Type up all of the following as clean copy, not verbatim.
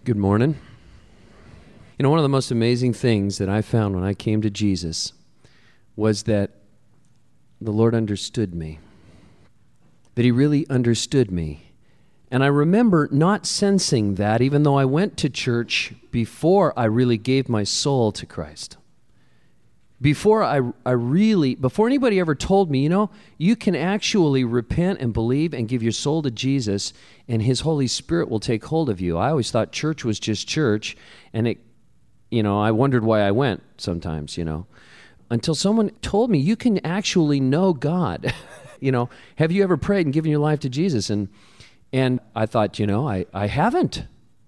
Good morning. You know, one of the most amazing things that I found when I came to Jesus was that the Lord understood me, that He really understood me. And I remember not sensing that even though I went to church before I really gave my soul to Christ. Before anybody ever told me, you know, you can actually repent and believe and give your soul to Jesus and His Holy Spirit will take hold of you. I always thought church was just church, and I wondered why I went sometimes, until someone told me you can actually know God. Have you ever prayed and given your life to Jesus? And I thought, I haven't.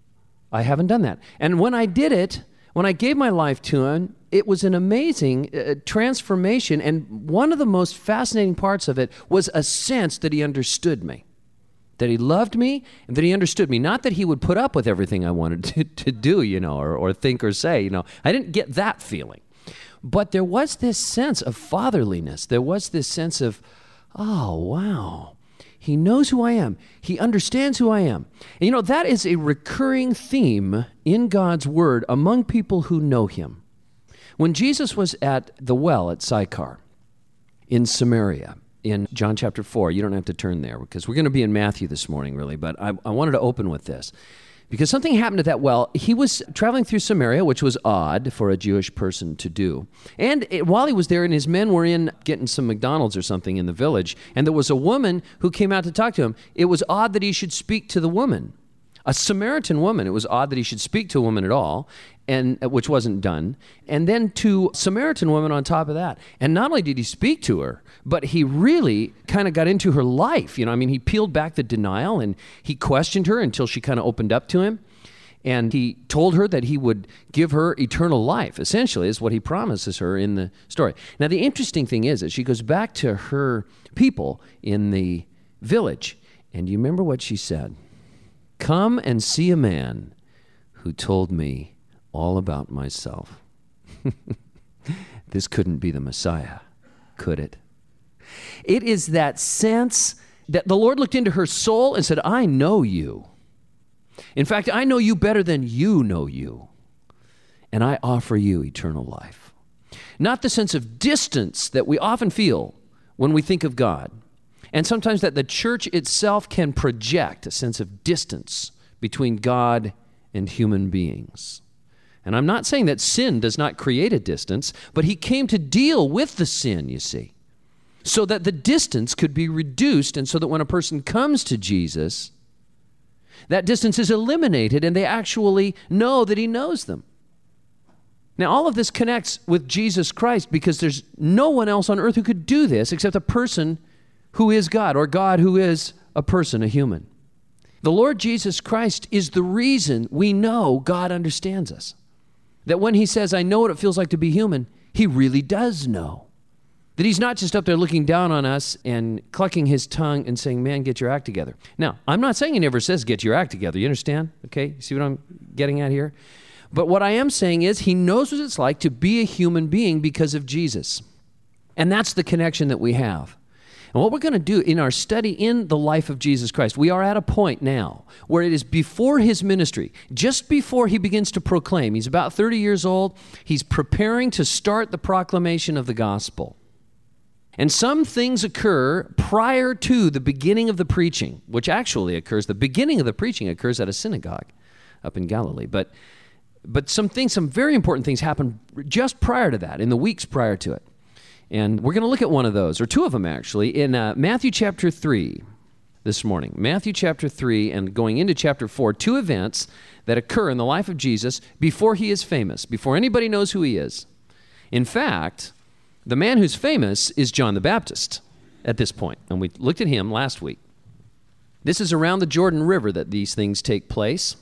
I haven't done that. And when I did it, when I gave my life to Him, it was an amazing transformation, and one of the most fascinating parts of it was a sense that He understood me, that He loved me, and that He understood me. Not that He would put up with everything I wanted to do, or think or say. I didn't get that feeling. But there was this sense of fatherliness. There was this sense of, oh, wow, He knows who I am. He understands who I am. And that is a recurring theme in God's Word among people who know Him. When Jesus was at the well at Sychar in Samaria, in John chapter 4, you don't have to turn there because we're going to be in Matthew this morning, really, but I wanted to open with this. Because something happened at that well. He was traveling through Samaria, which was odd for a Jewish person to do. And while he was there, and his men were in getting some McDonald's or something in the village, and there was a woman who came out to talk to him, it was odd that he should speak to the woman. A Samaritan woman. It was odd that he should speak to a woman at all, and which wasn't done. And then to a Samaritan woman on top of that. And not only did he speak to her, but he really kind of got into her life. He peeled back the denial, and he questioned her until she kind of opened up to him. And he told her that he would give her eternal life, essentially, is what he promises her in the story. Now, the interesting thing is that she goes back to her people in the village. And do you remember what she said? Come and see a man who told me all about myself. This couldn't be the Messiah, could it? It is that sense that the Lord looked into her soul and said, I know you. In fact, I know you better than you know you, and I offer you eternal life. Not the sense of distance that we often feel when we think of God, and sometimes that the church itself can project a sense of distance between God and human beings. And I'm not saying that sin does not create a distance, but He came to deal with the sin, you see, so that the distance could be reduced, and so that when a person comes to Jesus, that distance is eliminated and they actually know that He knows them. Now, all of this connects with Jesus Christ because there's no one else on earth who could do this except a person who is God, or God who is a person, a human. The Lord Jesus Christ is the reason we know God understands us. That when He says, I know what it feels like to be human, He really does know. That He's not just up there looking down on us and clucking His tongue and saying, man, get your act together. Now, I'm not saying He never says, get your act together. You understand? Okay, you see what I'm getting at here? But what I am saying is He knows what it's like to be a human being because of Jesus. And that's the connection that we have. And what we're going to do in our study in the life of Jesus Christ, we are at a point now where it is before His ministry, just before He begins to proclaim. He's about 30 years old. He's preparing to start the proclamation of the gospel. And some things occur prior to the beginning of the preaching, which actually occurs, the beginning of the preaching occurs at a synagogue up in Galilee. But some very important things happen just prior to that, in the weeks prior to it. And we're going to look at one of those, or two of them actually, in Matthew chapter 3 this morning. Matthew chapter 3 and going into chapter 4, two events that occur in the life of Jesus before He is famous, before anybody knows who He is. In fact, the man who's famous is John the Baptist at this point, and we looked at him last week. This is around the Jordan River that these things take place.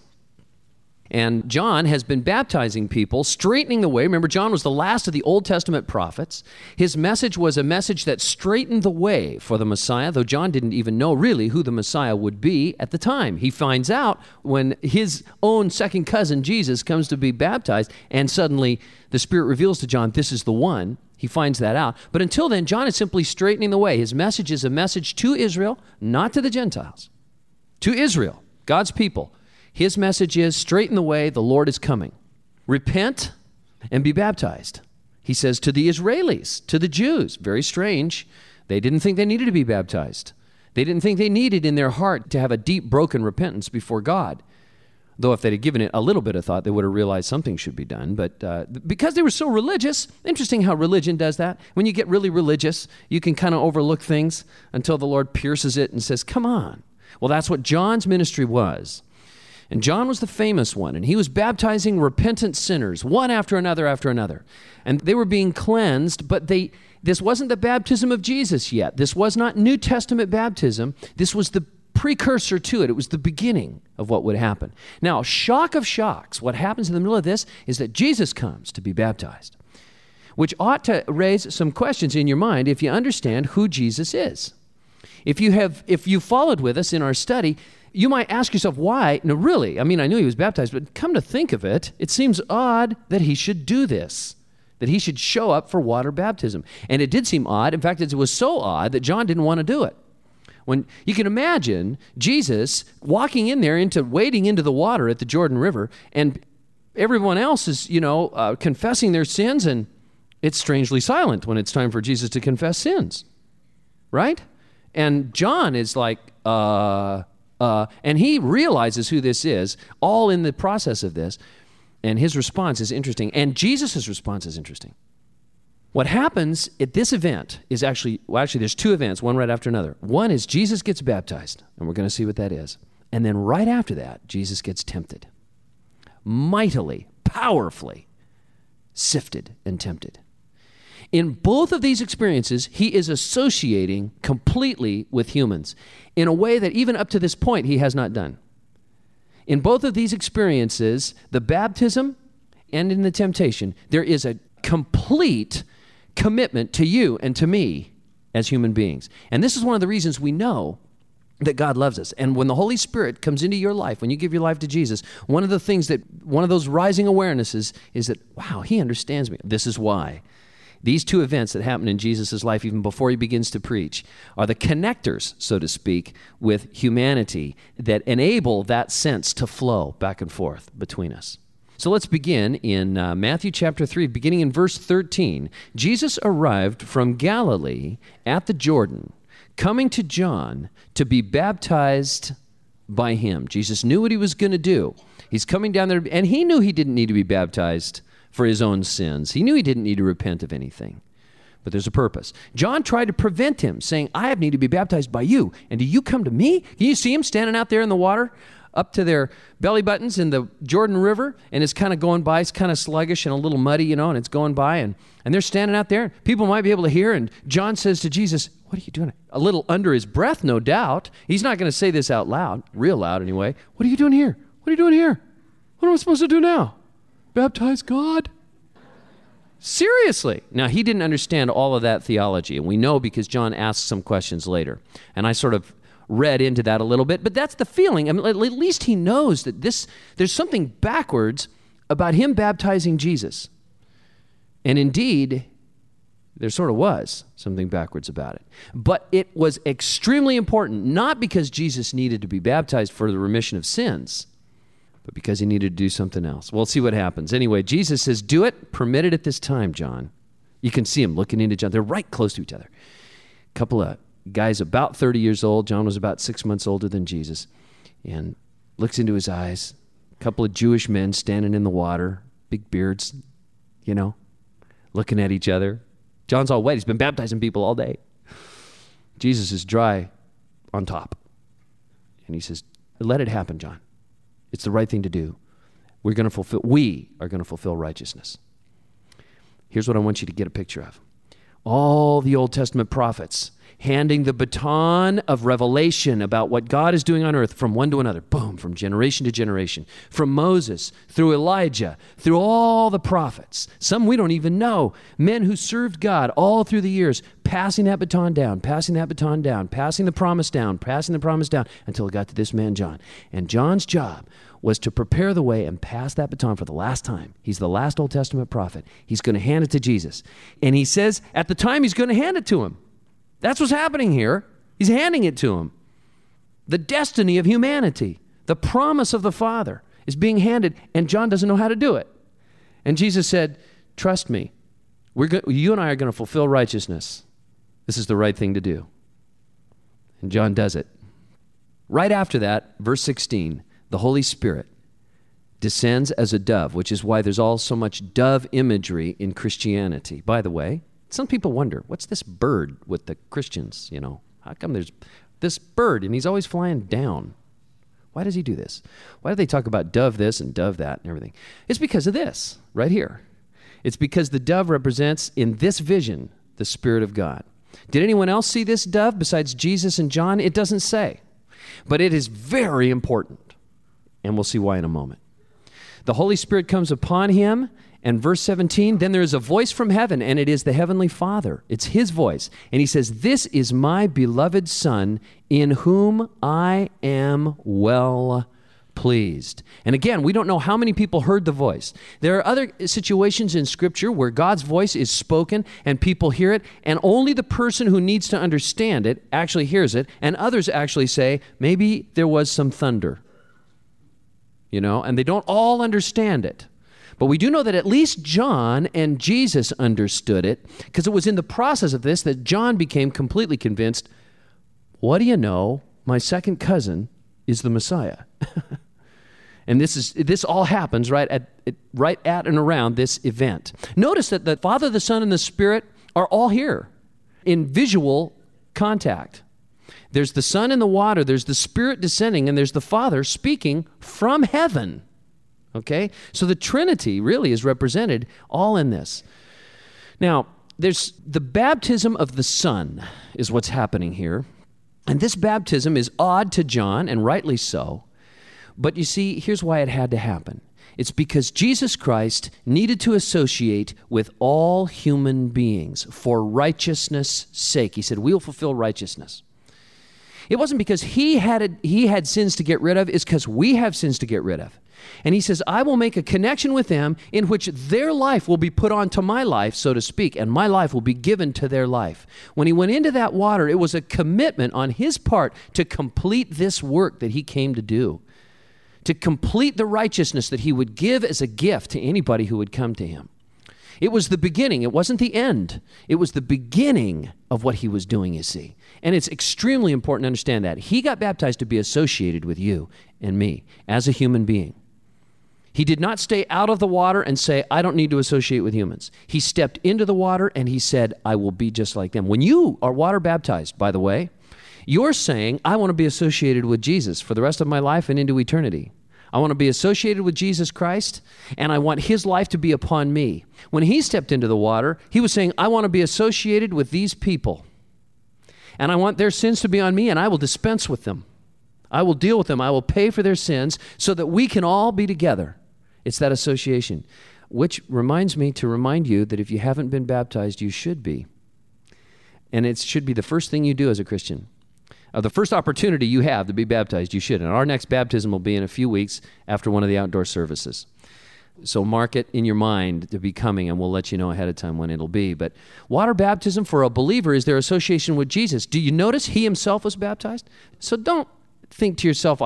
And John has been baptizing people, straightening the way. Remember, John was the last of the Old Testament prophets. His message was a message that straightened the way for the Messiah, though John didn't even know really who the Messiah would be at the time. He finds out when his own second cousin, Jesus, comes to be baptized, and suddenly the Spirit reveals to John, this is the one. He finds that out. But until then, John is simply straightening the way. His message is a message to Israel, not to the Gentiles. To Israel, God's people. His message is, straighten the way, the Lord is coming. Repent and be baptized. He says to the Israelis, to the Jews, very strange, they didn't think they needed to be baptized. They didn't think they needed in their heart to have a deep, broken repentance before God. Though if they'd have given it a little bit of thought, they would have realized something should be done. But because they were so religious, interesting how religion does that. When you get really religious, you can kind of overlook things until the Lord pierces it and says, come on. Well, that's what John's ministry was. And John was the famous one, and he was baptizing repentant sinners, one after another after another. And they were being cleansed, but this wasn't the baptism of Jesus yet. This was not New Testament baptism. This was the precursor to it. It was the beginning of what would happen. Now, shock of shocks, what happens in the middle of this is that Jesus comes to be baptized, which ought to raise some questions in your mind if you understand who Jesus is. If you followed with us in our study, you might ask yourself, why? No, really, I knew he was baptized, but come to think of it, it seems odd that he should do this, that he should show up for water baptism. And it did seem odd. In fact, it was so odd that John didn't want to do it. When you can imagine Jesus walking in there wading into the water at the Jordan River, and everyone else is, confessing their sins, and it's strangely silent when it's time for Jesus to confess sins, right? And John is like, and he realizes who this is, all in the process of this, and his response is interesting, and Jesus' response is interesting. What happens at this event is actually there's two events, one right after another. One is Jesus gets baptized, and we're going to see what that is. And then right after that, Jesus gets tempted. Mightily, powerfully sifted and tempted. In both of these experiences, he is associating completely with humans in a way that even up to this point he has not done. In both of these experiences, the baptism and in the temptation, there is a complete commitment to you and to me as human beings. And this is one of the reasons we know that God loves us. And when the Holy Spirit comes into your life, when you give your life to Jesus, one of those rising awarenesses is that, wow, he understands me. This is why. These two events that happen in Jesus' life, even before he begins to preach, are the connectors, so to speak, with humanity that enable that sense to flow back and forth between us. So let's begin in Matthew chapter 3, beginning in verse 13. Jesus arrived from Galilee at the Jordan, coming to John to be baptized by him. Jesus knew what he was going to do. He's coming down there, and he knew he didn't need to be baptized for his own sins. He knew he didn't need to repent of anything. But there's a purpose. John tried to prevent him, saying, I need to be baptized by you, and do you come to me? Can you see him standing out there in the water, up to their belly buttons in the Jordan River, and it's kind of going by, it's kind of sluggish and a little muddy, and it's going by, and they're standing out there. People might be able to hear, and John says to Jesus, what are you doing? A little under his breath, no doubt. He's not going to say this out loud, real loud anyway. What are you doing here? What are you doing here? What am I supposed to do now? Baptize God? Seriously. Now, he didn't understand all of that theology, and we know because John asks some questions later. And I sort of read into that a little bit, but that's the feeling. At least he knows that there's something backwards about him baptizing Jesus. And indeed, there sort of was something backwards about it. But it was extremely important, not because Jesus needed to be baptized for the remission of sins, but because he needed to do something else. We'll see what happens. Anyway, Jesus says, do it, permit it at this time, John. You can see him looking into John. They're right close to each other. A couple of guys about 30 years old. John was about 6 months older than Jesus. And looks into his eyes. A couple of Jewish men standing in the water, big beards, looking at each other. John's all wet. He's been baptizing people all day. Jesus is dry on top. And he says, let it happen, John. It's the right thing to do. We are going to fulfill righteousness. Here's what I want you to get a picture of. All the Old Testament prophets handing the baton of revelation about what God is doing on earth from one to another. Boom, from generation to generation. From Moses, through Elijah, through all the prophets. Some we don't even know. Men who served God all through the years, passing that baton down, passing that baton down, passing the promise down, passing the promise down, until it got to this man, John. And John's job was to prepare the way and pass that baton for the last time. He's the last Old Testament prophet. He's going to hand it to Jesus. And he says at the time he's going to hand it to him. That's what's happening here. He's handing it to him. The destiny of humanity. The promise of the Father is being handed, and John doesn't know how to do it. And Jesus said, trust me. You and I are going to fulfill righteousness. This is the right thing to do. And John does it. Right after that, verse 16, the Holy Spirit descends as a dove, which is why there's all so much dove imagery in Christianity. By the way, some people wonder, what's this bird with the Christians, How come there's this bird and he's always flying down? Why does he do this? Why do they talk about dove this and dove that and everything? It's because of this, right here. It's because the dove represents, in this vision, the Spirit of God. Did anyone else see this dove besides Jesus and John? It doesn't say. But it is very important, and we'll see why in a moment. The Holy Spirit comes upon him, and verse 17, then there is a voice from heaven, and it is the Heavenly Father. It's his voice. And he says, this is my beloved Son, in whom I am well pleased. And again, we don't know how many people heard the voice. There are other situations in Scripture where God's voice is spoken and people hear it, and only the person who needs to understand it actually hears it, and others actually say, maybe there was some thunder. And they don't all understand it. But we do know that at least John and Jesus understood it, because it was in the process of this that John became completely convinced, what do you know? My second cousin is the Messiah. And this all happens right at and around this event. Notice that the Father, the Son, and the Spirit are all here in visual contact. There's the Son in the water, there's the Spirit descending, and there's the Father speaking from heaven. Okay? So the Trinity really is represented all in this. Now, there's the baptism of the Son is what's happening here. And this baptism is odd to John, and rightly so. But you see, here's why it had to happen. It's because Jesus Christ needed to associate with all human beings for righteousness' sake. He said, we will fulfill righteousness. It wasn't because he had sins to get rid of, it's because we have sins to get rid of. And he says, I will make a connection with them in which their life will be put onto my life, so to speak, and my life will be given to their life. When he went into that water, it was a commitment on his part to complete this work that he came to do, to complete the righteousness that he would give as a gift to anybody who would come to him. It was the beginning. It wasn't the end. It was the beginning of what he was doing, you see. And it's extremely important to understand that. He got baptized to be associated with you and me as a human being. He did not stay out of the water and say, I don't need to associate with humans. He stepped into the water and he said, I will be just like them. When you are water baptized, by the way, you're saying, I want to be associated with Jesus for the rest of my life and into eternity. I want to be associated with Jesus Christ, and I want his life to be upon me. When he stepped into the water, he was saying, I want to be associated with these people, and I want their sins to be on me, and I will dispense with them. I will deal with them. I will pay for their sins so that we can all be together. It's that association, which reminds me to remind you that if you haven't been baptized, you should be. And it should be the first thing you do as a Christian. The first opportunity you have to be baptized, you should. And our next baptism will be in a few weeks after one of the outdoor services. So mark it in your mind to be coming, and we'll let you know ahead of time when it'll be. But water baptism for a believer is their association with Jesus. Do you notice he himself was baptized? So don't think to yourself,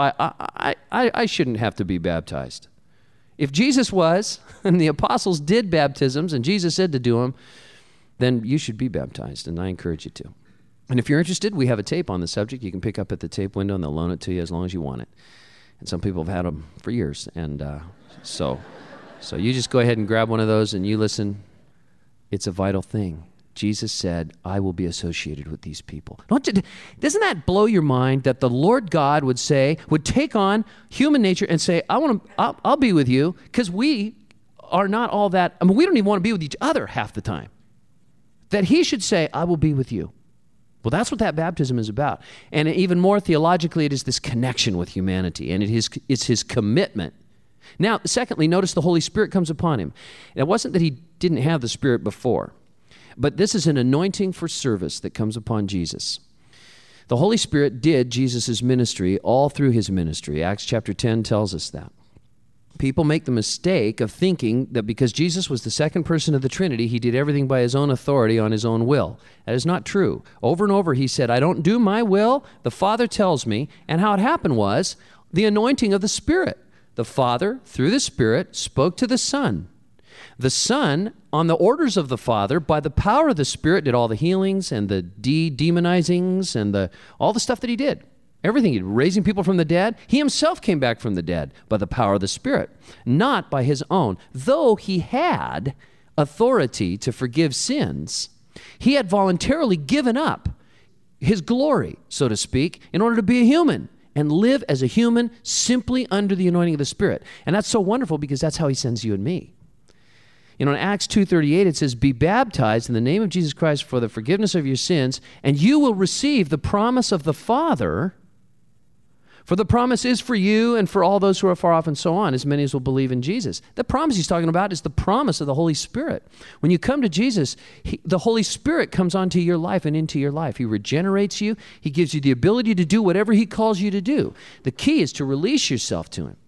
I shouldn't have to be baptized. If Jesus was, and the apostles did baptisms, and Jesus said to do them, then you should be baptized, and I encourage you to. And if you're interested, we have a tape on the subject. You can pick up at the tape window, and they'll loan it to you as long as you want it. And some people have had them for years. And so you just go ahead and grab one of those, and you listen. It's a vital thing. Jesus said, I will be associated with these people. Doesn't that blow your mind that the Lord God would take on human nature and say, I'll be with you, because we are not all that, we don't even want to be with each other half the time. That he should say, I will be with you. Well, that's what that baptism is about. And even more theologically, it is this connection with humanity, and it's his commitment. Now, secondly, notice the Holy Spirit comes upon him. It wasn't that he didn't have the Spirit before, but this is an anointing for service that comes upon Jesus. The Holy Spirit did Jesus' ministry all through his ministry. Acts chapter 10 tells us that. People make the mistake of thinking that because Jesus was the second person of the Trinity, he did everything by his own authority on his own will. That is not true. Over and over he said, I don't do my will, the Father tells me. And how it happened was, the anointing of the Spirit. The Father, through the Spirit, spoke to the Son. The Son, on the orders of the Father, by the power of the Spirit, did all the healings and the demonizings and all the stuff that he did. Everything he did, raising people from the dead. He himself came back from the dead by the power of the Spirit, not by his own. Though he had authority to forgive sins, he had voluntarily given up his glory, so to speak, in order to be a human and live as a human simply under the anointing of the Spirit. And that's so wonderful because that's how he sends you and me. In Acts 2:38, it says, "Be baptized in the name of Jesus Christ for the forgiveness of your sins, and you will receive the promise of the Father. For the promise is for you and for all those who are far off," and so on, as many as will believe in Jesus. The promise he's talking about is the promise of the Holy Spirit. When you come to Jesus, the Holy Spirit comes onto your life and into your life. He regenerates you. He gives you the ability to do whatever he calls you to do. The key is to release yourself to him.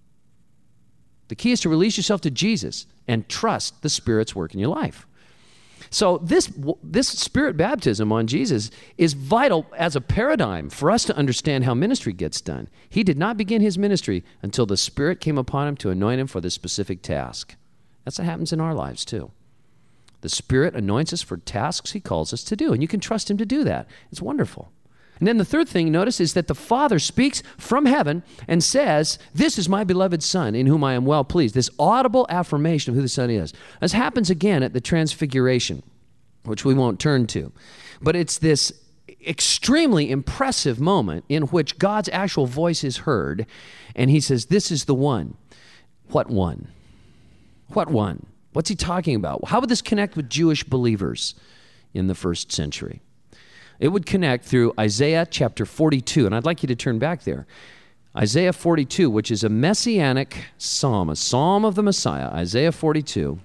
The key is to release yourself to Jesus and trust the Spirit's work in your life. So this Spirit baptism on Jesus is vital as a paradigm for us to understand how ministry gets done. He did not begin his ministry until the Spirit came upon him to anoint him for this specific task. That's what happens in our lives too. The Spirit anoints us for tasks he calls us to do, and you can trust him to do that. It's wonderful. And then the third thing, notice, is that the Father speaks from heaven and says, "This is my beloved Son, in whom I am well pleased." This audible affirmation of who the Son is. This happens again at the Transfiguration, which we won't turn to. But it's this extremely impressive moment in which God's actual voice is heard, and he says, "This is the one." What one? What one? What's he talking about? How would this connect with Jewish believers in the first century? It would connect through Isaiah chapter 42, and I'd like you to turn back there. Isaiah 42, which is a messianic psalm, a psalm of the Messiah, Isaiah 42.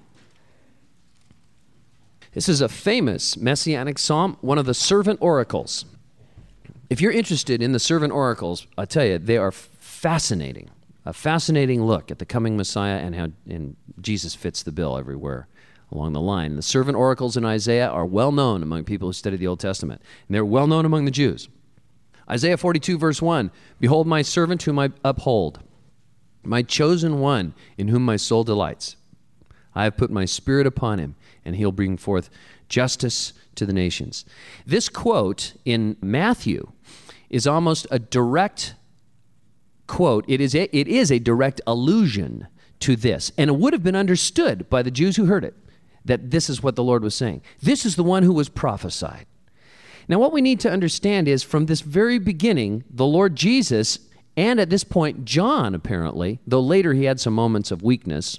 This is a famous messianic psalm, one of the servant oracles. If you're interested in the servant oracles, I tell you, they are fascinating. A fascinating look at the coming Messiah and how Jesus fits the bill everywhere along the line. The servant oracles in Isaiah are well known among people who study the Old Testament, and they're well known among the Jews. Isaiah 42, verse 1, "Behold my servant whom I uphold, my chosen one in whom my soul delights. I have put my Spirit upon him, and he'll bring forth justice to the nations." This quote in Matthew is almost a direct quote. It is a direct allusion to this, and it would have been understood by the Jews who heard it, that this is what the Lord was saying. This is the one who was prophesied. Now, what we need to understand is from this very beginning, the Lord Jesus, and at this point, John apparently, though later he had some moments of weakness,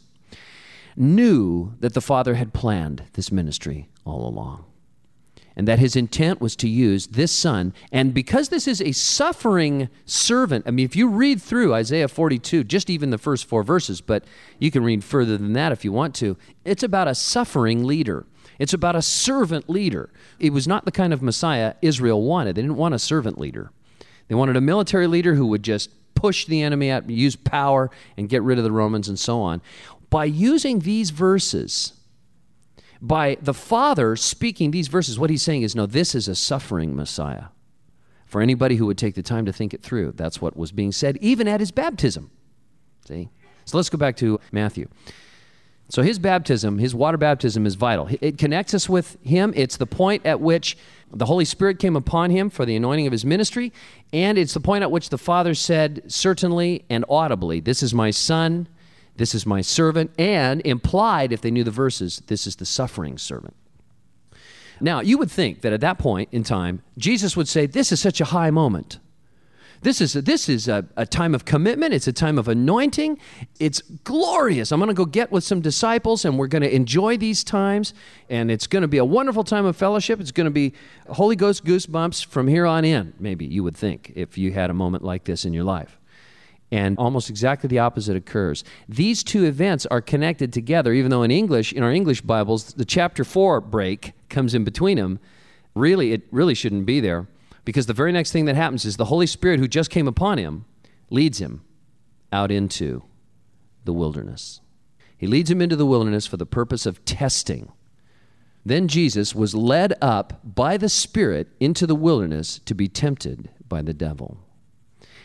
knew that the Father had planned this ministry all along, and that his intent was to use this Son. And because this is a suffering servant, I mean, if you read through Isaiah 42, just even the first 4 verses, but you can read further than that if you want to, it's about a suffering leader. It's about a servant leader. It was not the kind of Messiah Israel wanted. They didn't want a servant leader. They wanted a military leader who would just push the enemy out, use power, and get rid of the Romans and so on. By using these verses, by the Father speaking these verses, what he's saying is, no, this is a suffering Messiah. For anybody who would take the time to think it through, that's what was being said, even at his baptism. See? So let's go back to Matthew. So his baptism, his water baptism is vital. It connects us with him. It's the point at which the Holy Spirit came upon him for the anointing of his ministry, and it's the point at which the Father said certainly and audibly, "This is my Son, this is my servant," and implied, if they knew the verses, this is the suffering servant. Now, you would think that at that point in time, Jesus would say, this is such a high moment. This is a time of commitment. It's a time of anointing. It's glorious. I'm going to go get with some disciples, and we're going to enjoy these times, and it's going to be a wonderful time of fellowship. It's going to be Holy Ghost goosebumps from here on in, maybe you would think, if you had a moment like this in your life. And almost exactly the opposite occurs. These two events are connected together, even though in our English Bibles, the chapter 4 break comes in between them. Really, it really shouldn't be there, because the very next thing that happens is the Holy Spirit who just came upon him leads him out into the wilderness. He leads him into the wilderness for the purpose of testing. Then Jesus was led up by the Spirit into the wilderness to be tempted by the devil.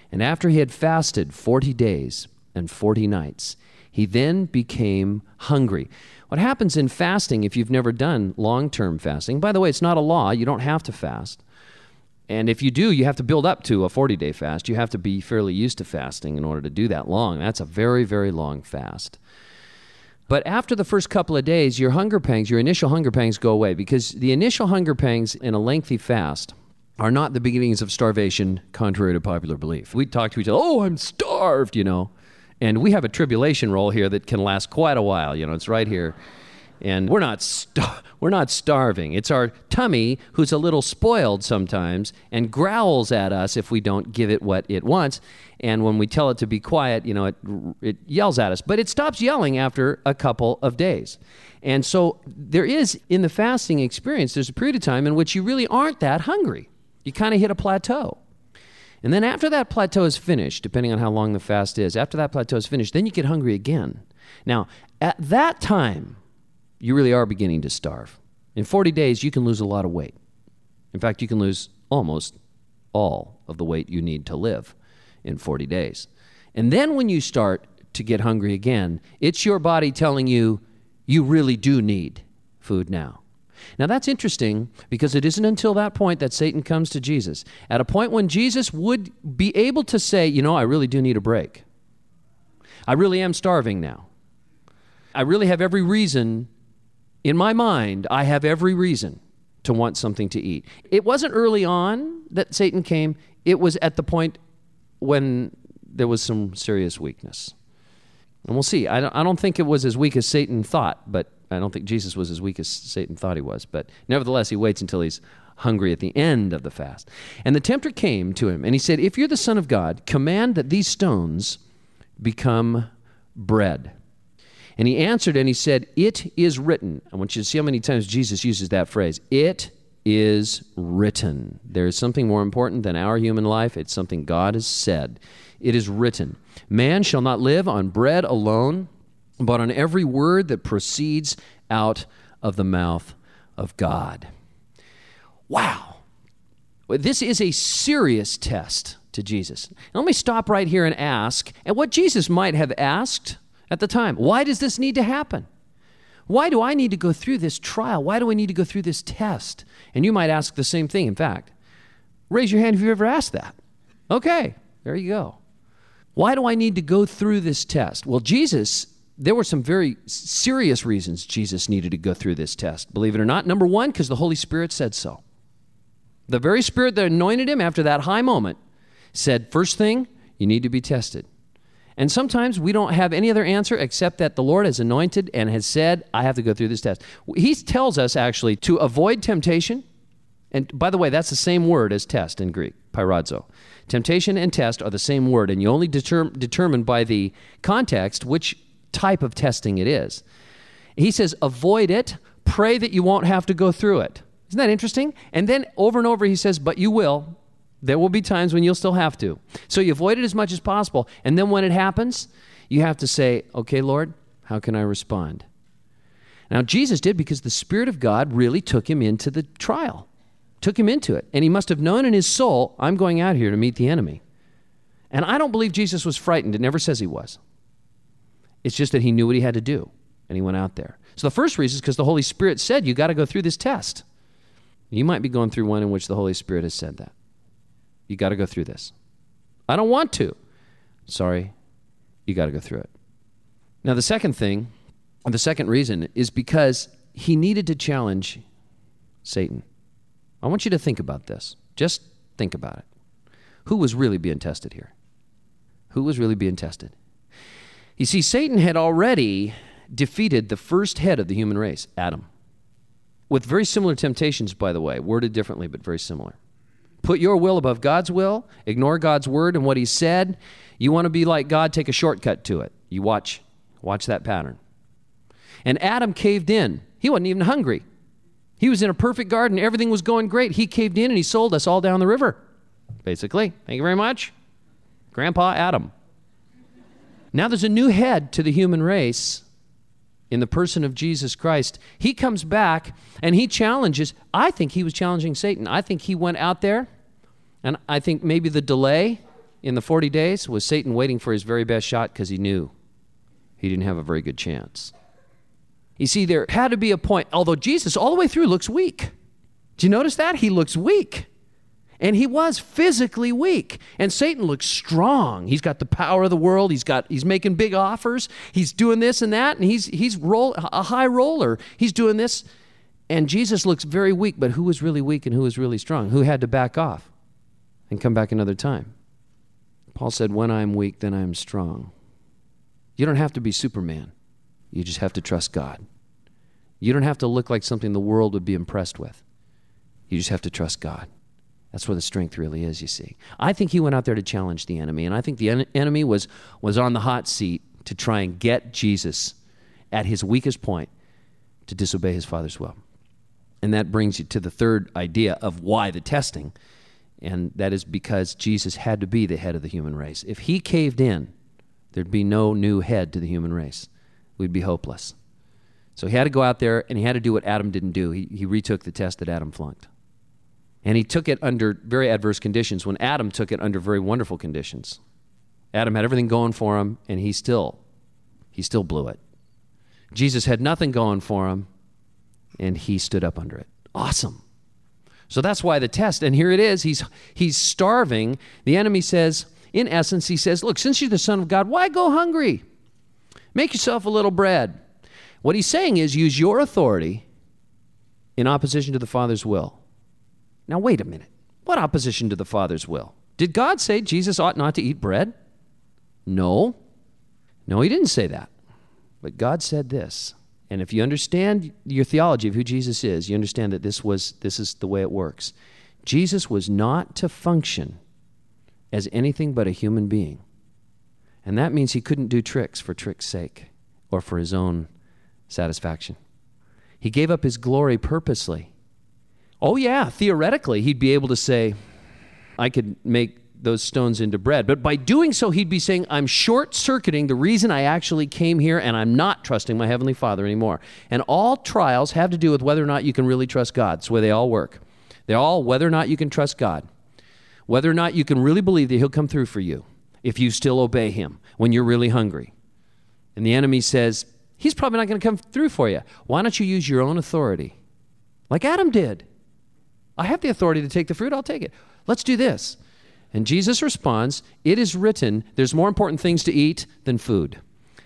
And after he had fasted 40 days and 40 nights, he then became hungry. What happens in fasting, if you've never done long-term fasting, by the way, it's not a law. You don't have to fast. And if you do, you have to build up to a 40-day fast. You have to be fairly used to fasting in order to do that long. That's a very, very long fast. But after the first couple of days, your hunger pangs, your initial hunger pangs go away, because the initial hunger pangs in a lengthy fast are not the beginnings of starvation, contrary to popular belief. We talk to each other, oh, I'm starved, And we have a tribulation roll here that can last quite a while. It's right here. And we're not starving. It's our tummy who's a little spoiled sometimes and growls at us if we don't give it what it wants. And when we tell it to be quiet, it yells at us. But it stops yelling after a couple of days. And so there is, in the fasting experience, there's a period of time in which you really aren't that hungry. You kind of hit a plateau. And then after that plateau is finished, depending on how long the fast is, after that plateau is finished, then you get hungry again. Now, at that time, you really are beginning to starve. In 40 days, you can lose a lot of weight. In fact, you can lose almost all of the weight you need to live in 40 days. And then when you start to get hungry again, it's your body telling you, you really do need food now. Now that's interesting, because it isn't until that point that Satan comes to Jesus. At a point when Jesus would be able to say, I really do need a break. I really am starving now. I really have every reason, in my mind, I have every reason to want something to eat. It wasn't early on that Satan came. It was at the point when there was some serious weakness. And we'll see. I don't think it was as weak as Satan thought, but I don't think Jesus was as weak as Satan thought he was. But nevertheless, he waits until he's hungry at the end of the fast. And the tempter came to him, and he said, if you're the Son of God, command that these stones become bread. And he answered and he said, it is written. I want you to see how many times Jesus uses that phrase. It is written. There is something more important than our human life. It's something God has said. It is written. Man shall not live on bread alone, but on every word that proceeds out of the mouth of God. Wow. This is a serious test to Jesus. Now, let me stop right here and ask, and what Jesus might have asked at the time, why does this need to happen? Why do I need to go through this trial? Why do I need to go through this test? And you might ask the same thing. In fact, raise your hand if you've ever asked that. Okay, there you go. Why do I need to go through this test? Well, there were some very serious reasons Jesus needed to go through this test, believe it or not. Number one, because the Holy Spirit said so. The very Spirit that anointed him after that high moment said, first thing, you need to be tested. And sometimes we don't have any other answer except that the Lord has anointed and has said, I have to go through this test. He tells us actually to avoid temptation. And by the way, that's the same word as test in Greek, pyrazo. Temptation and test are the same word, and you only determine by the context which type of testing it is. He says, avoid it, pray that you won't have to go through it. Isn't that interesting? And then over and over he says, but you will. There will be times when you'll still have to. So you avoid it as much as possible. And then when it happens, you have to say, okay, Lord, how can I respond? Now, Jesus did because the Spirit of God really took him into the trial, took him into it. And he must have known in his soul, I'm going out here to meet the enemy. And I don't believe Jesus was frightened. It never says he was. It's just that he knew what he had to do, and he went out there. So the first reason is because the Holy Spirit said, you got to go through this test. You might be going through one in which the Holy Spirit has said that. You got to go through this. I don't want to. Sorry, you got to go through it. Now, the second reason is because he needed to challenge Satan. I want you to think about this. Just think about it. Who was really being tested here? Who was really being tested? You see, Satan had already defeated the first head of the human race, Adam, with very similar temptations, by the way, worded differently, but very similar. Put your will above God's will, ignore God's word and what he said. You want to be like God, take a shortcut to it. You watch that pattern. And Adam caved in. He wasn't even hungry. He was in a perfect garden. Everything was going great. He caved in and he sold us all down the river, basically. Thank you very much. Grandpa Adam. Now there's a new head to the human race in the person of Jesus Christ. He comes back and he challenges. I think he was challenging Satan. I think he went out there, and I think maybe the delay in the 40 days was Satan waiting for his very best shot because he knew he didn't have a very good chance. You see, there had to be a point, although Jesus all the way through looks weak. Do you notice that? He looks weak. And he was physically weak. And Satan looks strong. He's got the power of the world. He's making big offers. He's doing this and that, and he's a high roller. He's doing this. And Jesus looks very weak, but who was really weak and who was really strong? Who had to back off and come back another time? Paul said, when I'm weak, then I'm strong. You don't have to be Superman. You just have to trust God. You don't have to look like something the world would be impressed with. You just have to trust God. That's where the strength really is, you see. I think he went out there to challenge the enemy, and I think the enemy was on the hot seat to try and get Jesus at his weakest point to disobey his Father's will. And that brings you to the third idea of why the testing, and that is because Jesus had to be the head of the human race. If he caved in, there'd be no new head to the human race. We'd be hopeless. So he had to go out there, and he had to do what Adam didn't do. He retook the test that Adam flunked. And he took it under very adverse conditions when Adam took it under very wonderful conditions. Adam had everything going for him, and he still blew it. Jesus had nothing going for him, and he stood up under it. Awesome. So that's why the test, and here it is, he's starving. The enemy says, in essence, he says, look, since you're the Son of God, why go hungry? Make yourself a little bread. What he's saying is use your authority in opposition to the Father's will. Now, wait a minute. What opposition to the Father's will? Did God say Jesus ought not to eat bread? No. No, he didn't say that. But God said this. And if you understand your theology of who Jesus is, you understand that this is the way it works. Jesus was not to function as anything but a human being. And that means he couldn't do tricks for tricks' sake or for his own satisfaction. He gave up his glory purposely. Oh yeah, theoretically, he'd be able to say, I could make those stones into bread. But by doing so, he'd be saying, I'm short-circuiting the reason I actually came here, and I'm not trusting my Heavenly Father anymore. And all trials have to do with whether or not you can really trust God. That's the way they all work. They're all whether or not you can trust God. Whether or not you can really believe that he'll come through for you if you still obey him when you're really hungry. And the enemy says, he's probably not going to come through for you. Why don't you use your own authority? Like Adam did. I have the authority to take the fruit, I'll take it. Let's do this. And Jesus responds, it is written, there's more important things to eat than food.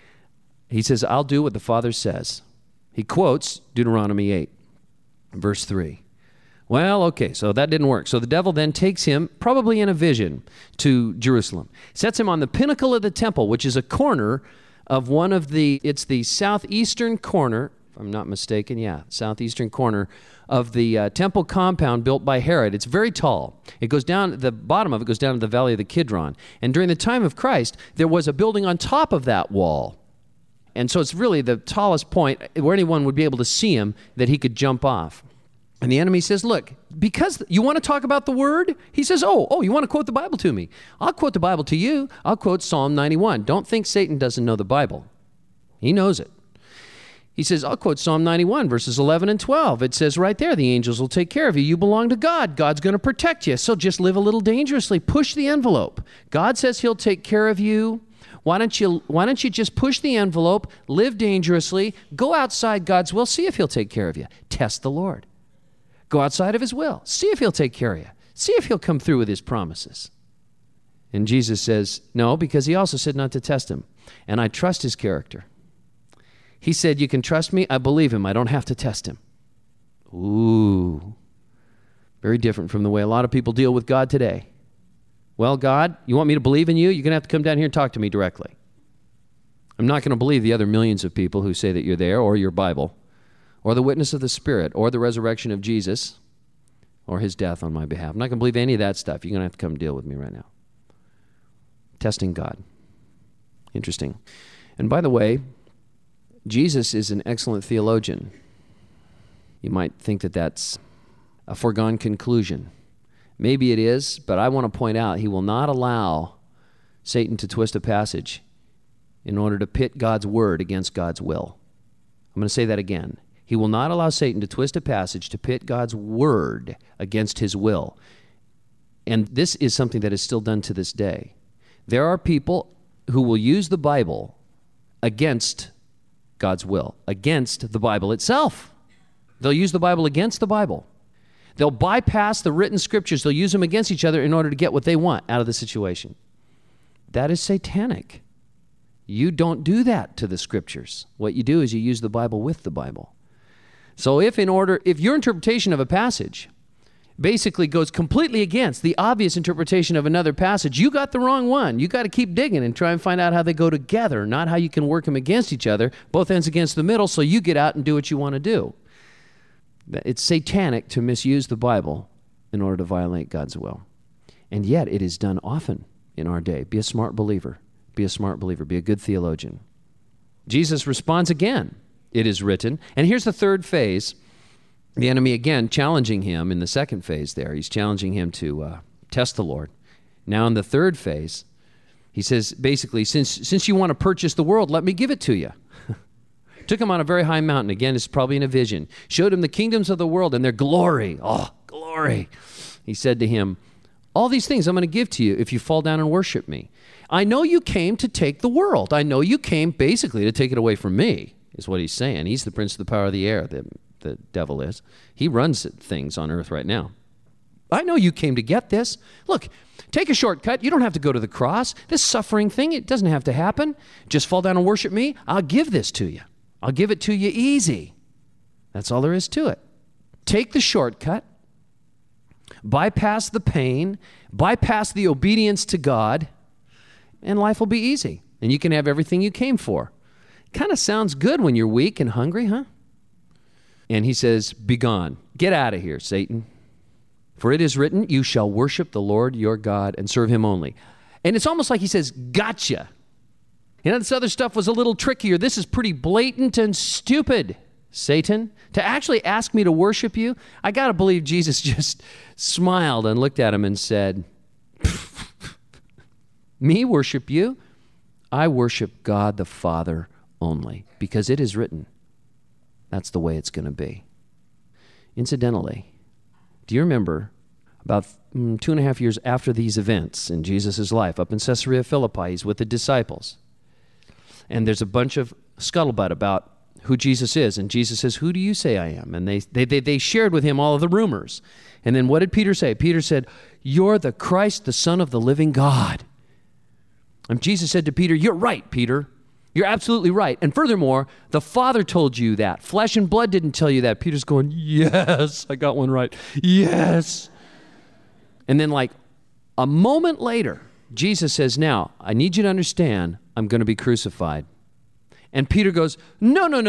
He says, I'll do what the Father says. He quotes Deuteronomy 8, verse 3. Well, okay, so that didn't work. So the devil then takes him, probably in a vision, to Jerusalem. Sets him on the pinnacle of the temple, which is a corner of it's the southeastern corner, if I'm not mistaken, southeastern corner of the temple compound built by Herod. It's very tall. It goes down, the bottom of it goes down to the valley of the Kidron. And during the time of Christ, there was a building on top of that wall. And so it's really the tallest point where anyone would be able to see him that he could jump off. And the enemy says, look, because you want to talk about the word? He says, oh, you want to quote the Bible to me? I'll quote the Bible to you. I'll quote Psalm 91. Don't think Satan doesn't know the Bible. He knows it. He says, I'll quote Psalm 91, verses 11 and 12. It says right there, the angels will take care of you. You belong to God. God's going to protect you. So just live a little dangerously. Push the envelope. God says he'll take care of you. Why don't you just push the envelope, live dangerously, go outside God's will, see if he'll take care of you. Test the Lord. Go outside of his will. See if he'll take care of you. See if he'll come through with his promises. And Jesus says, no, because he also said not to test him. And I trust his character. He said, you can trust me. I believe him. I don't have to test him. Ooh. Very different from the way a lot of people deal with God today. Well, God, you want me to believe in you? You're going to have to come down here and talk to me directly. I'm not going to believe the other millions of people who say that you're there, or your Bible, or the witness of the Spirit, or the resurrection of Jesus, or his death on my behalf. I'm not going to believe any of that stuff. You're going to have to come deal with me right now. Testing God. Interesting. And by the way, Jesus is an excellent theologian. You might think that that's a foregone conclusion. Maybe it is, but I want to point out he will not allow Satan to twist a passage in order to pit God's word against God's will. I'm going to say that again. He will not allow Satan to twist a passage to pit God's word against his will. And this is something that is still done to this day. There are people who will use the Bible against God's will, against the Bible itself. They'll use the Bible against the Bible. They'll bypass the written scriptures. They'll use them against each other in order to get what they want out of the situation. That is satanic. You don't do that to the scriptures. What you do is you use the Bible with the Bible. So if your interpretation of a passage basically goes completely against the obvious interpretation of another passage, you got the wrong one. You got to keep digging and try and find out how they go together, not how you can work them against each other, both ends against the middle, so you get out and do what you want to do. It's satanic to misuse the Bible in order to violate God's will. And yet it is done often in our day. Be a smart believer. Be a smart believer. Be a good theologian. Jesus responds again. It is written. And here's the third phase. The enemy again challenging him in the second phase there. He's challenging him to test the Lord. Now in the third phase, he says basically, since you want to purchase the world, let me give it to you. Took him on a very high mountain. Again, it's probably in a vision. Showed him the kingdoms of the world and their glory. Oh, glory. He said to him, all these things I'm going to give to you if you fall down and worship me. I know you came to take the world. I know you came basically to take it away from me, is what he's saying. He's the prince of the power of the air, the devil is. He runs things on earth right now. I know you came to get this. Look, take a shortcut. You don't have to go to the cross. This suffering thing, it doesn't have to happen. Just fall down and worship me. I'll give this to you. I'll give it to you easy. That's all there is to it. Take the shortcut. Bypass the pain. Bypass the obedience to God. And life will be easy. And you can have everything you came for. Kind of sounds good when you're weak and hungry, huh? And he says, begone. Get out of here, Satan. For it is written, you shall worship the Lord your God and serve him only. And it's almost like he says, gotcha. This other stuff was a little trickier. This is pretty blatant and stupid, Satan. To actually ask me to worship you, I got to believe Jesus just smiled and looked at him and said, me worship you? I worship God the Father only, because it is written. That's the way it's going to be. Incidentally, do you remember about 2.5 years after these events in Jesus' life, up in Caesarea Philippi, he's with the disciples. And there's a bunch of scuttlebutt about who Jesus is. And Jesus says, who do you say I am? And they shared with him all of the rumors. And then what did Peter say? Peter said, you're the Christ, the Son of the living God. And Jesus said to Peter, you're right, Peter. You're absolutely right. And furthermore, the Father told you that. Flesh and blood didn't tell you that. Peter's going, yes, I got one right. Yes. And then like a moment later, Jesus says, now, I need you to understand, I'm going to be crucified. And Peter goes, no, Lord.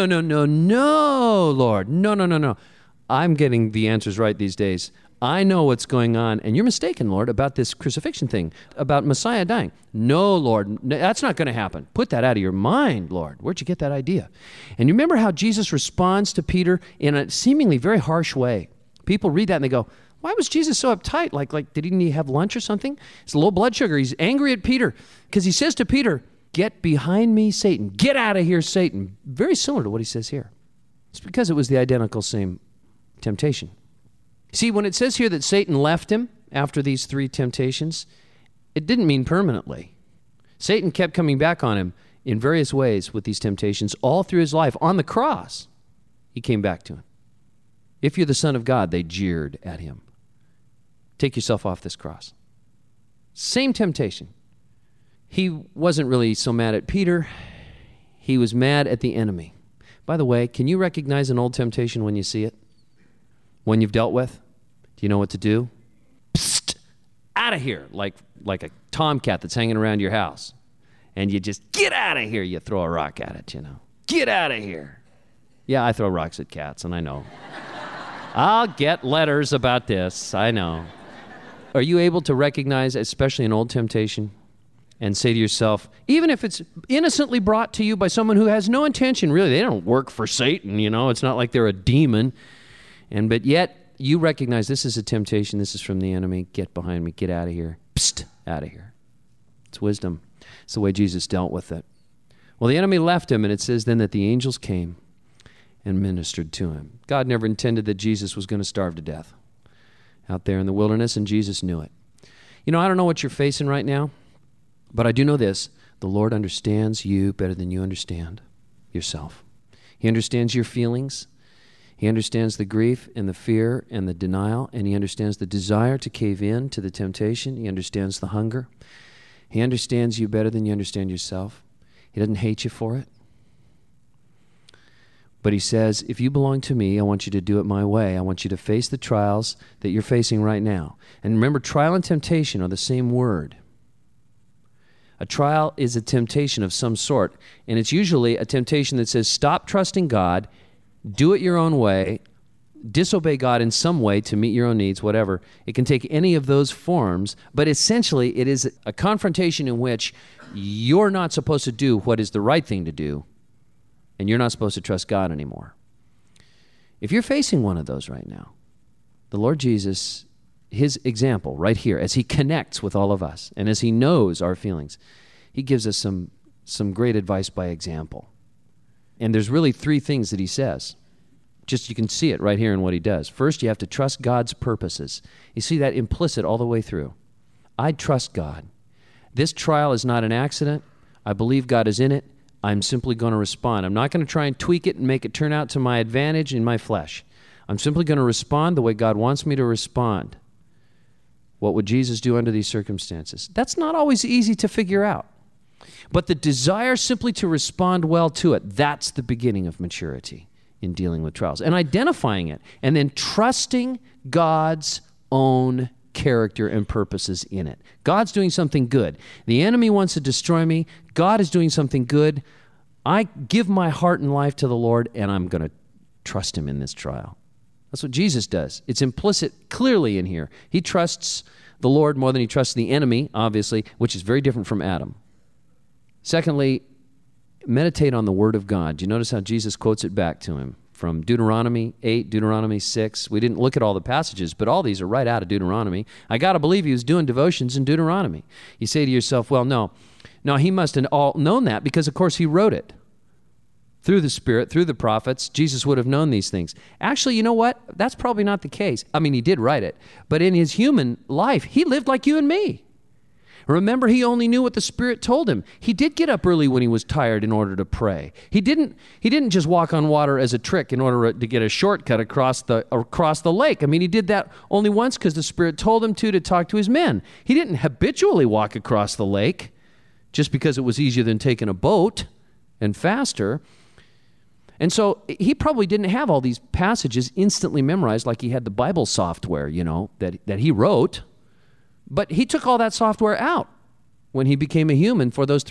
No. I'm getting the answers right these days. I know what's going on, and you're mistaken, Lord, about this crucifixion thing, about Messiah dying. No, Lord, that's not going to happen. Put that out of your mind, Lord. Where'd you get that idea? And you remember how Jesus responds to Peter in a seemingly very harsh way. People read that and they go, why was Jesus so uptight? Like didn't he have lunch or something? It's low blood sugar. He's angry at Peter because he says to Peter, get behind me, Satan. Get out of here, Satan. Very similar to what he says here. It's because it was the identical same temptation. See, when it says here that Satan left him after these 3 temptations, it didn't mean permanently. Satan kept coming back on him in various ways with these temptations all through his life. On the cross, he came back to him. If you're the Son of God, they jeered at him. Take yourself off this cross. Same temptation. He wasn't really so mad at Peter. He was mad at the enemy. By the way, can you recognize an old temptation when you see it? One you've dealt with? Do you know what to do? Psst, out of here, like a tomcat that's hanging around your house. And you just, get out of here. You throw a rock at it, Get out of here. Yeah, I throw rocks at cats, and I know. I'll get letters about this, I know. Are you able to recognize, especially an old temptation, and say to yourself, even if it's innocently brought to you by someone who has no intention, really, they don't work for Satan, it's not like they're a demon, but yet you recognize this is a temptation, this is from the enemy, get behind me, get out of here, psst, out of here. It's wisdom. It's the way Jesus dealt with it. Well, the enemy left him, and it says then that the angels came and ministered to him. God never intended that Jesus was going to starve to death out there in the wilderness, and Jesus knew it. I don't know what you're facing right now, But I do know this, the Lord understands you better than you understand yourself. He understands your feelings. He understands the grief and the fear and the denial, and he understands the desire to cave in to the temptation. He understands the hunger. He understands you better than you understand yourself. He doesn't hate you for it. But he says, if you belong to me, I want you to do it my way. I want you to face the trials that you're facing right now. And remember, trial and temptation are the same word. A trial is a temptation of some sort, and it's usually a temptation that says, stop trusting God, do it your own way, disobey God in some way to meet your own needs, whatever. It can take any of those forms, but essentially it is a confrontation in which you're not supposed to do what is the right thing to do, and you're not supposed to trust God anymore. If you're facing one of those right now, the Lord Jesus, his example right here, as he connects with all of us, and as he knows our feelings, he gives us some great advice by example. And there's really three things that he says. Just you can see it right here in what he does. First, you have to trust God's purposes. You see that implicit all the way through. I trust God. This trial is not an accident. I believe God is in it. I'm simply going to respond. I'm not going to try and tweak it and make it turn out to my advantage in my flesh. I'm simply going to respond the way God wants me to respond. What would Jesus do under these circumstances? That's not always easy to figure out. But the desire simply to respond well to it, that's the beginning of maturity in dealing with trials. And identifying it, and then trusting God's own character and purposes in it. God's doing something good. The enemy wants to destroy me. God is doing something good. I give my heart and life to the Lord, and I'm going to trust him in this trial. That's what Jesus does. It's implicit clearly in here. He trusts the Lord more than he trusts the enemy, obviously, which is very different from Adam. Secondly, meditate on the Word of God. Do you notice how Jesus quotes it back to him? From Deuteronomy 8, Deuteronomy 6. We didn't look at all the passages, but all these are right out of Deuteronomy. I got to believe he was doing devotions in Deuteronomy. You say to yourself, well, no, he must have all known that because, of course, he wrote it. Through the Spirit, through the prophets, Jesus would have known these things. Actually, you know what? That's probably not the case. I mean, he did write it, but in his human life, he lived like you and me. Remember, he only knew what the Spirit told him. He did get up early when he was tired in order to pray. He didn't just walk on water as a trick in order to get a shortcut across the lake. I mean, he did that only once because the Spirit told him to talk to his men. He didn't habitually walk across the lake just because it was easier than taking a boat and faster. And so he probably didn't have all these passages instantly memorized like he had the Bible software, that he wrote. But he took all that software out when he became a human for those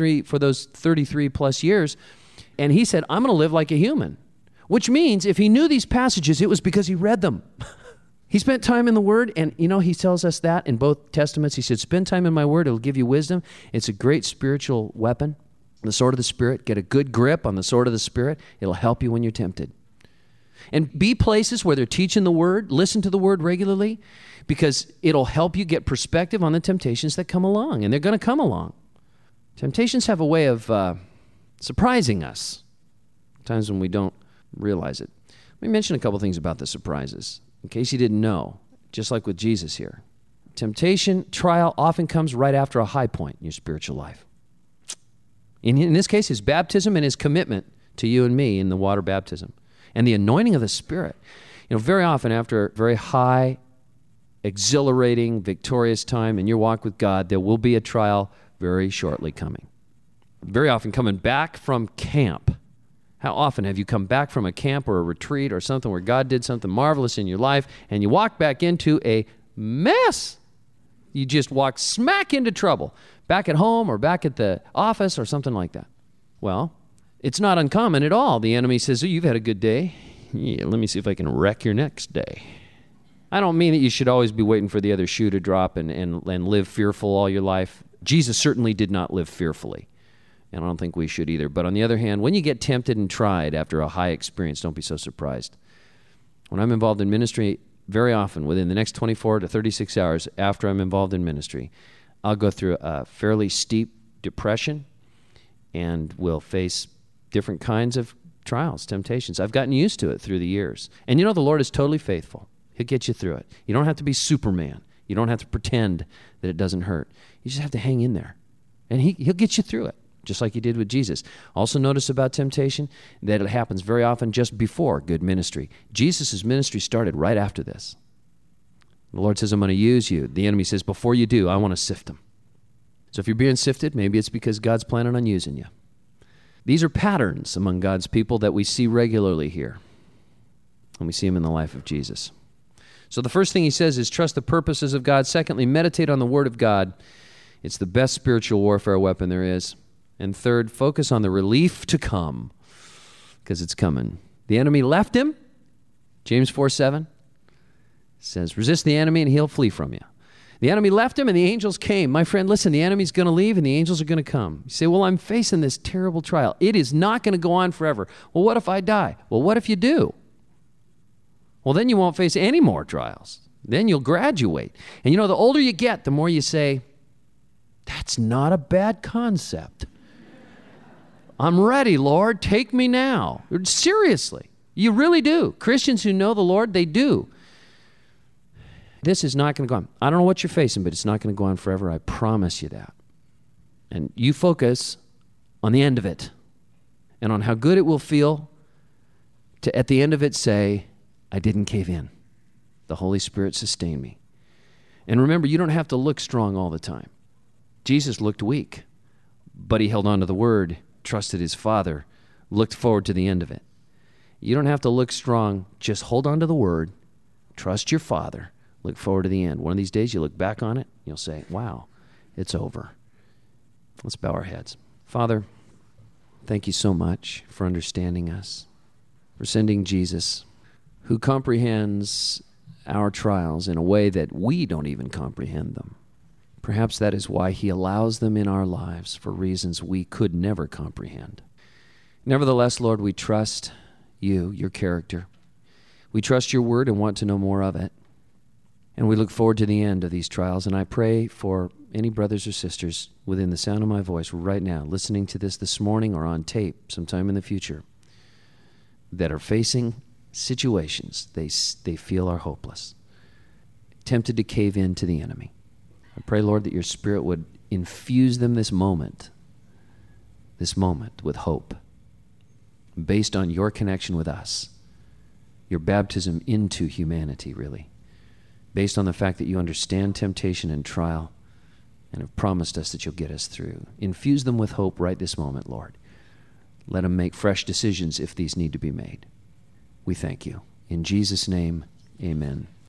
33 plus years. And he said, I'm going to live like a human, which means if he knew these passages, it was because he read them. He spent time in the Word, and he tells us that in both Testaments. He said, spend time in my Word, it'll give you wisdom. It's a great spiritual weapon, the sword of the Spirit. Get a good grip on the sword of the Spirit. It'll help you when you're tempted. And be places where they're teaching the Word. Listen to the Word regularly, because it'll help you get perspective on the temptations that come along, and they're going to come along. Temptations have a way of surprising us, times when we don't realize it. Let me mention a couple things about the surprises, in case you didn't know, just like with Jesus here. Temptation, trial often comes right after a high point in your spiritual life. In this case, his baptism and his commitment to you and me in the water baptism, and the anointing of the Spirit. Very often after a very high, exhilarating, victorious time in your walk with God, there will be a trial very shortly coming. Very often coming back from camp. How often have you come back from a camp or a retreat or something where God did something marvelous in your life, and you walk back into a mess? You just walk smack into trouble, back at home or back at the office or something like that. Well, it's not uncommon at all. The enemy says, you've had a good day. Yeah, let me see if I can wreck your next day. I don't mean that you should always be waiting for the other shoe to drop and live fearful all your life. Jesus certainly did not live fearfully, and I don't think we should either. But on the other hand, when you get tempted and tried after a high experience, don't be so surprised. When I'm involved in ministry, very often within the next 24 to 36 hours after I'm involved in ministry, I'll go through a fairly steep depression and will face different kinds of trials, temptations. I've gotten used to it through the years. And the Lord is totally faithful. He'll get you through it. You don't have to be Superman. You don't have to pretend that it doesn't hurt. You just have to hang in there And he'll get you through it, just like he did with Jesus. Also notice about temptation that it happens very often just before good ministry. Jesus' ministry started right after this. The Lord says, I'm going to use you. The enemy says, before you do, I want to sift them. So if you're being sifted, maybe it's because God's planning on using you. These are patterns among God's people that we see regularly here. And we see them in the life of Jesus. So the first thing he says is trust the purposes of God. Secondly, meditate on the Word of God. It's the best spiritual warfare weapon there is. And third, focus on the relief to come, because it's coming. The enemy left him. James 4:7 says, resist the enemy and he'll flee from you. The enemy left him and the angels came. My friend, listen, the enemy's going to leave and the angels are going to come. You say, well, I'm facing this terrible trial. It is not going to go on forever. Well, what if I die? Well, what if you do? Well, then you won't face any more trials. Then you'll graduate. And the older you get, the more you say, that's not a bad concept. I'm ready, Lord. Take me now. Seriously. You really do. Christians who know the Lord, they do. This is not going to go on. I don't know what you're facing, but it's not going to go on forever. I promise you that. And you focus on the end of it and on how good it will feel to, at the end of it, say, I didn't cave in. The Holy Spirit sustained me. And remember, you don't have to look strong all the time. Jesus looked weak, but he held on to the Word, trusted his Father, looked forward to the end of it. You don't have to look strong. Just hold on to the Word, trust your Father, look forward to the end. One of these days you look back on it, you'll say, wow, it's over. Let's bow our heads. Father, thank you so much for understanding us, for sending Jesus, who comprehends our trials in a way that we don't even comprehend them. Perhaps that is why he allows them in our lives for reasons we could never comprehend. Nevertheless, Lord, we trust you, your character. We trust your word and want to know more of it. And we look forward to the end of these trials. And I pray for any brothers or sisters within the sound of my voice right now, listening to this morning or on tape sometime in the future, that are facing situations they feel are hopeless, tempted to cave in to the enemy. I pray, Lord, that your Spirit would infuse them this moment with hope, based on your connection with us, your baptism into humanity, really, based on the fact that you understand temptation and trial and have promised us that you'll get us through. Infuse them with hope right this moment, Lord. Let them make fresh decisions if these need to be made. We thank you. In Jesus' name, amen.